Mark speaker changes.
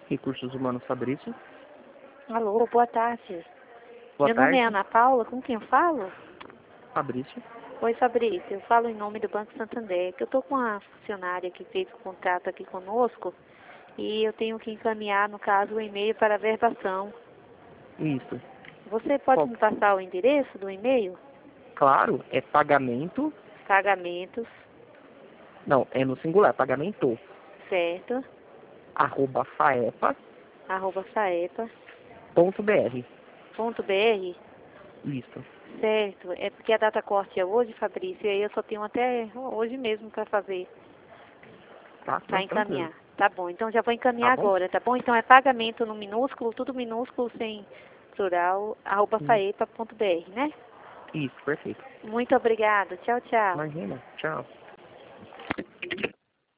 Speaker 1: Recursos Humanos Fabrício.
Speaker 2: Alô, boa tarde.
Speaker 1: Boa
Speaker 2: Meu
Speaker 1: tarde.
Speaker 2: nome é Ana Paula, com quem eu falo?
Speaker 1: Fabrício.
Speaker 2: Oi, Fabrício, eu falo em nome do Banco Santander, que eu estou com uma funcionária que fez o contrato aqui conosco e eu tenho que encaminhar, no caso, o e-mail para a verbação.
Speaker 1: Isso.
Speaker 2: Você pode
Speaker 1: Qual?
Speaker 2: me passar o endereço do e-mail?
Speaker 1: Claro, é pagamento.
Speaker 2: Pagamentos,
Speaker 1: Não, é no singular, pagamento.
Speaker 2: certo,
Speaker 1: @faepa.br.
Speaker 2: @faepa.br,
Speaker 1: Isso.
Speaker 2: certo. É porque a data corte é hoje, Fabrício, e aí eu só tenho até hoje mesmo para fazer,
Speaker 1: Tá?
Speaker 2: para
Speaker 1: Não, tranquilo.
Speaker 2: encaminhar. Tá bom, então já vou
Speaker 1: Tá
Speaker 2: encaminhar
Speaker 1: bom?
Speaker 2: agora, tá bom? Então é pagamento no minúsculo, tudo minúsculo, sem plural, @faepa.br, né?
Speaker 1: Isso, perfeito.
Speaker 2: Muito obrigada. Tchau, tchau.
Speaker 1: Imagina. Tchau.